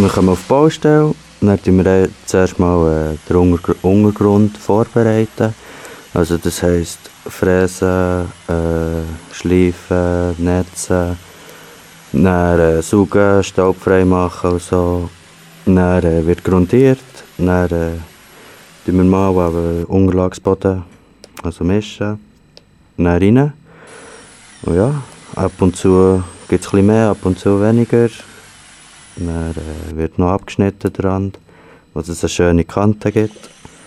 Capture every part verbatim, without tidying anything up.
wir kommen auf die Baustelle, dann tun wir zuerst mal den Untergrund vorbereiten. Also das heisst fräsen, äh, schleifen, netzen, dann äh, saugen, staubfrei machen und so. Dann äh, wird grundiert, dann äh, tun wir mal den Unterlagsboden, also mischen, dann rein. Und ja, ab und zu gibt es ein bisschen mehr, ab und zu weniger. Dann äh, wird noch abgeschnitten dran, dass es eine schöne Kante gibt.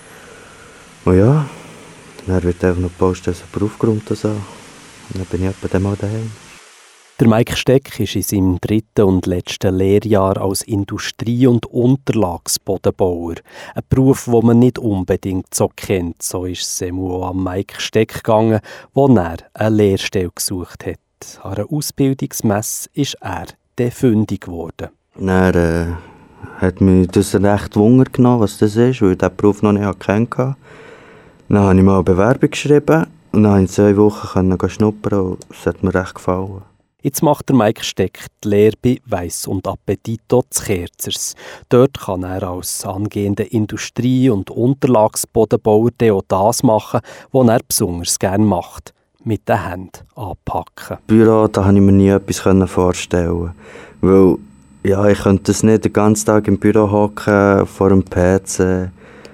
Und ja, dann wird einfach noch die Baustelle aufgeräumt und so. Und dann bin ich etwa dann mal daheim. Der Mike Steck ist in seinem dritten und letzten Lehrjahr als Industrie- und Unterlagsbodenbauer. Ein Beruf, den man nicht unbedingt so kennt. So ist es auch an Mike Steck gegangen, wo er eine Lehrstelle gesucht hat. An einer Ausbildungsmesse ist er dann fündig geworden. Dann äh, hat mich das recht Wunder genommen, was das ist, weil ich diesen Beruf noch nicht kannte. Dann habe ich mal eine Bewerbung geschrieben und dann konnte ich zwei Wochen schnuppern und es hat mir recht gefallen. Jetzt macht der Mike Steck die Lehre bei Weiss und Appetito zu Kerzers. Dort kann er als angehender Industrie- und Unterlagsbodenbauer auch das machen, was er besonders gerne macht. Mit den Händen anpacken. Im Büro, da konnte ich mir nie etwas vorstellen. Weil ja, ich könnte das nicht den ganzen Tag im Büro hocken, vor dem P C.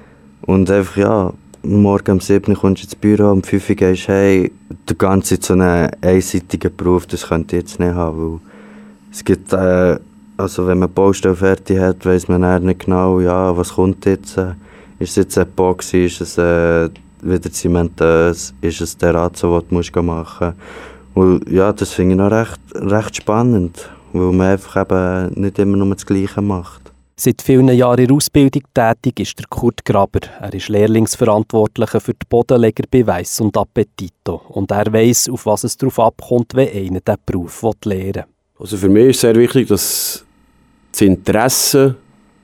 Und einfach, ja, morgen um sieben Uhr kommst du ins Büro, um fünf Uhr gehst du heim. Der ganze so einen einseitigen Beruf, das könnte ich jetzt nicht haben. Weil es gibt, äh, also wenn man die Baustelle fertig hat, weiss man dann nicht genau, ja, was kommt jetzt. Ist es jetzt Epoxy, ist es äh, wieder zementös, ist es der Razzo, den du musst machen musst. Und ja, das finde ich noch recht, recht spannend, weil man einfach eben nicht immer nur das Gleiche macht. Seit vielen Jahren in der Ausbildung tätig ist der Kurt Graber. Er ist Lehrlingsverantwortlicher für die Bodenleger bei Weiss und Appetito. Und er weiss, auf was es darauf abkommt, wenn einer diesen Beruf lernen will. Also für mich ist es sehr wichtig, dass das Interesse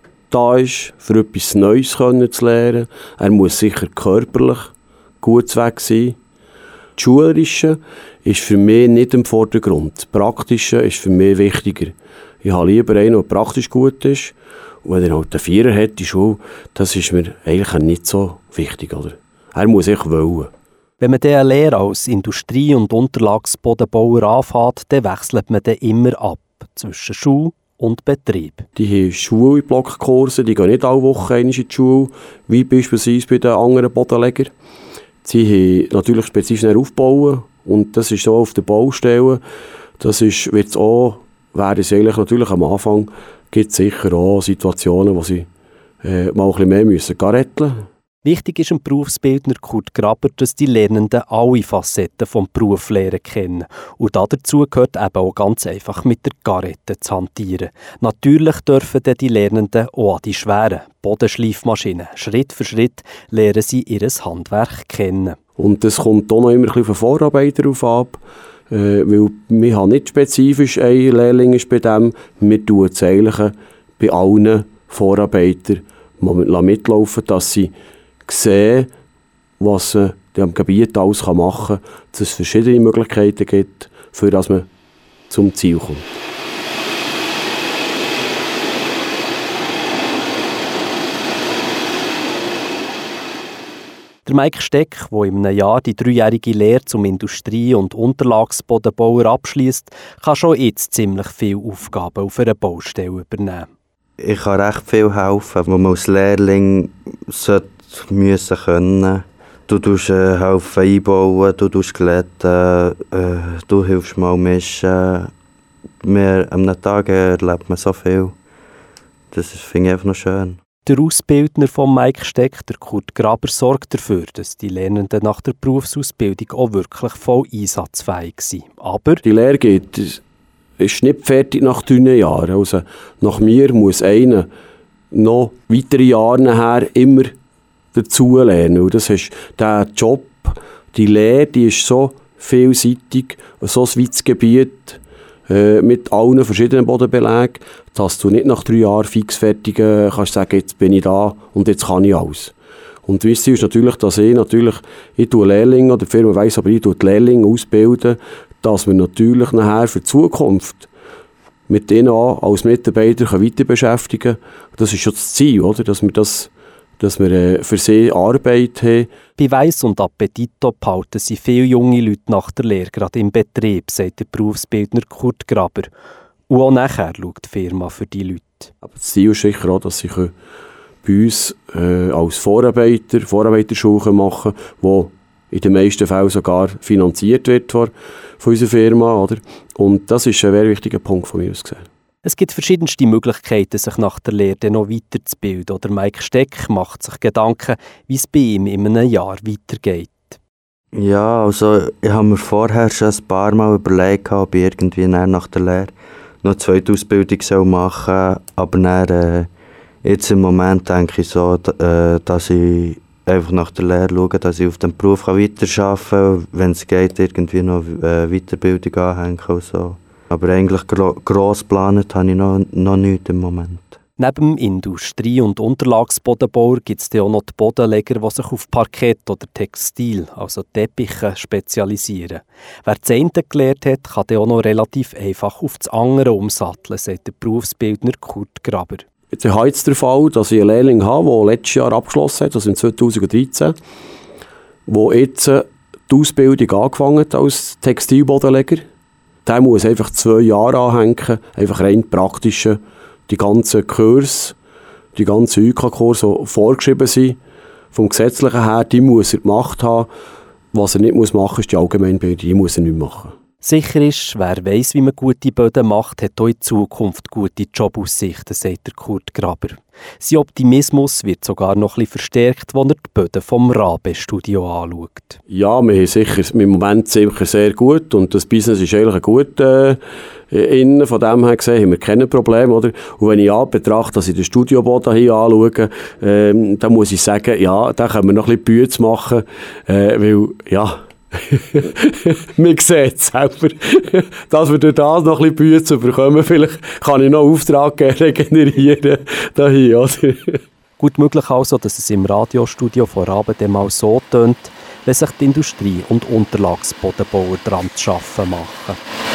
da ist, für etwas Neues zu lernen. Er muss sicher körperlich gut weg sein. Das Schulerische ist für mich nicht im Vordergrund. Das Praktische ist für mich wichtiger. Ich habe lieber einen, der praktisch gut ist. Und wenn er halt einen Vierer hat in der Schule, das ist mir eigentlich nicht so wichtig. Oder? Er muss echt wollen. Wenn man diese Lehre als Industrie- und Unterlagsbodenbauer anfängt, dann wechselt man dann immer ab zwischen Schule und Betrieb. Die haben Schulblockkurse, die gehen nicht alle Wochen in die Schule, wie beispielsweise bei den anderen Bodenlegern. Sie haben natürlich spezifisch aufbauen und das ist so auf der Baustelle. Das ist, wird's auch, wäre es eigentlich natürlich am Anfang, gibt es sicher auch Situationen, wo sie äh, mal ein bisschen mehr müssen garretteln. Wichtig ist dem Berufsbildner Kurt Graber, dass die Lernenden alle Facetten des Berufs lernen kennen. Und dazu gehört eben auch ganz einfach mit der Garette zu hantieren. Natürlich dürfen dann die Lernenden auch an die schweren Bodenschleifmaschinen. Schritt für Schritt lernen sie ihr Handwerk kennen. Und das kommt auch noch immer ein bisschen auf den Vorarbeiter drauf ab. Äh, weil wir haben nicht spezifisch einen Lehrling ist bei dem. Wir tun es eigentlich bei allen Vorarbeitern mitlaufen, dass sie sehen, was man am Gebiet alles machen kann, dass es verschiedene Möglichkeiten gibt, für dass man zum Ziel kommt. Der Mike Steck, der in einem Jahr die dreijährige Lehre zum Industrie- und Unterlagsbodenbauer abschließt, kann schon jetzt ziemlich viele Aufgaben auf einer Baustelle übernehmen. Ich kann recht viel helfen, wo man als Lehrling sollte müssen können. Du tust äh, helfen einbauen, du tust glätten, äh, du hilfst mal mischen. Mehr, am Tag erlebt man so viel. Das finde ich einfach noch schön. Der Ausbildner von Mike Steck, der Kurt Graber, sorgt dafür, dass die Lernenden nach der Berufsausbildung auch wirklich voll einsatzfähig sind. Aber die Lehre geht, ist nicht fertig nach drei Jahren. Also nach mir muss einer noch weitere Jahre nachher immer dazu lernen. Und das ist der Job, die Lehre, die ist so vielseitig, so ein weites Gebiet äh, mit allen verschiedenen Bodenbelägen, dass du nicht nach drei Jahren fix fertig äh, kannst sagen, jetzt bin ich da und jetzt kann ich alles. Und wichtig ist natürlich, dass ich natürlich, ich tue Lehrlinge, oder die Firma weiss, aber ich tue die Lehrlinge ausbilden, dass wir natürlich nachher für die Zukunft mit denen auch als Mitarbeiter weiter beschäftigen können. Das ist schon das Ziel, oder? Dass wir, das, dass wir äh, für sie Arbeit haben. Bei Weiss und Appetito behalten sie viele junge Leute nach der Lehre gerade im Betrieb, sagt der Berufsbildner Kurt Graber. Und auch nachher schaut die Firma für die Leute. Aber das Ziel ist sicher auch, dass sie bei uns äh, als Vorarbeiter Vorarbeiterschule machen können, die in den meisten Fällen sogar finanziert wird von, von unserer Firma. Oder? Und das ist ein sehr wichtiger Punkt von mir aus gesehen. Es gibt verschiedenste Möglichkeiten, sich nach der Lehre noch weiterzubilden. Oder Mike Steck macht sich Gedanken, wie es bei ihm in einem Jahr weitergeht. Ja, also ich habe mir vorher schon ein paar Mal überlegt, ob ich irgendwie nach der Lehre noch eine zweite Ausbildung machen soll. Aber dann, äh, jetzt im Moment denke ich so, äh, dass ich einfach nach der Lehre schaue, dass ich auf dem Beruf weiterarbeiten kann, wenn es geht, irgendwie noch äh, Weiterbildung anhängen und so. Aber eigentlich gro- gross geplant habe ich noch, noch nichts im Moment. Neben dem Industrie- und Unterlagsbodenbauer gibt es auch noch die Bodenleger, die sich auf Parkett oder Textil, also Teppiche, spezialisieren. Wer das eine gelernt hat, kann dann auch noch relativ einfach auf das andere umsatteln, sagt der Berufsbildner Kurt Graber. Jetzt habe ich jetzt den Fall, dass ich einen Lehrling habe, der letztes Jahr abgeschlossen hat, also im zweitausenddreizehn, der jetzt die Ausbildung angefangen hat als Textilbodenleger. Der muss einfach zwei Jahre anhängen, einfach rein praktische, die ganzen Kurse, die ganzen U K-Kurse, die vorgeschrieben sind, vom Gesetzlichen her, die muss er gemacht haben. Was er nicht machen muss, ist die Allgemeinbildung, die muss er nicht machen. Sicher ist, wer weiss, wie man gute Böden macht, hat auch in Zukunft gute Jobaussichten, sagt der Kurt Graber. Sein Optimismus wird sogar noch ein bisschen verstärkt, wenn er die Böden vom Rabe-Studio anschaut. Ja, wir haben sicher im Moment sicher sehr gut und das Business ist eigentlich gut äh, innen. Von dem her gesehen haben wir keine Probleme. Oder? Und wenn ich an betrachte, dass ich den Studioboden hier anschaue, äh, dann muss ich sagen, ja, da können wir noch ein bisschen Bütze machen, äh, weil, ja, man sieht es selber, dass wir durch das noch ein bisschen Bütze bekommen. Vielleicht kann ich noch einen Auftrag regenerieren. Dahin, oder? Gut möglich also, dass es im Radiostudio von Rabe dann mal so tönt, wenn sich die Industrie- und Unterlagsbodenbauer dran zu arbeiten machen.